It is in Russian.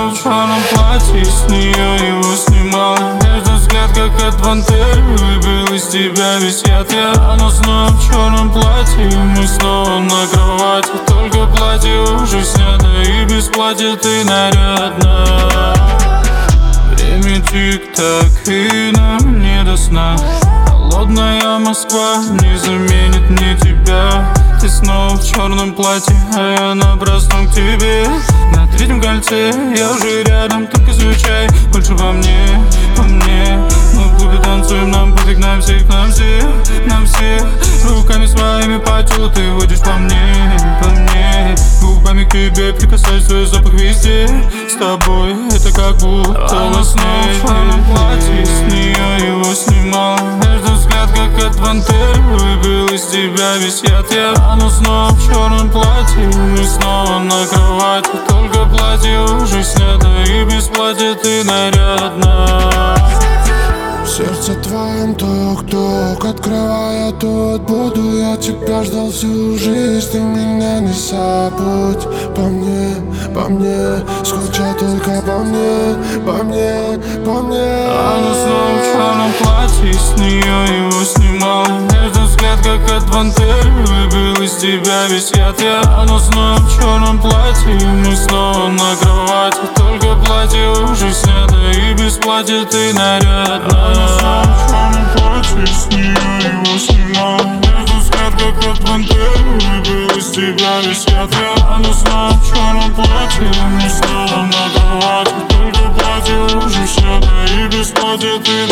снова в черном платье, с нее его снимал. Этот взгляд, как от пантеры, выбил из тебя весь яд. Она снова в черном платье, мы снова на кровати. Только платье уже снято, и без платья ты нарядна. Время тик-так, и нам не до сна. Холодная Москва не заменит мне тебя. Ты снова в черном платье, а я напрасно к тебе. На третьем кольце я уже рядом, только изучай больше во мне, по мне. Мы в клубе танцуем, нам пофиг на всех, нам всех, нам всех. Руками своими по телу ты водишь по мне, по мне. Губами к тебе прикасаюсь, свой запах везде. С тобой это как будто во сне. В черном платье, с нее его снимал. Этот взгляд, как от пантеры, выбил из тебя весь яд. Она снова в черном платье, мы снова на кровати. Только платье уже снято, и без платья ты нарядна. В сердце твоем тук-тук, открывая тут буду. Я тебя ждал всю жизнь, ты меня не забудь. По мне, скучай только по мне, по мне, по мне. Она снова в черном платье, с нее его снимал. Этот взгляд, как от пантеры, выбил из тебя весь яд. Она снова в черном платье, мы снова на кровати. Только платье уже снято, и без платья ты нарядна. Она снова в черном платье, с нее его снимал. Этот взгляд, как от пантеры, выбил из тебя весь яд. Она снова в черном платье, мы снова на кровати. Только платье уже снято, и без платья ты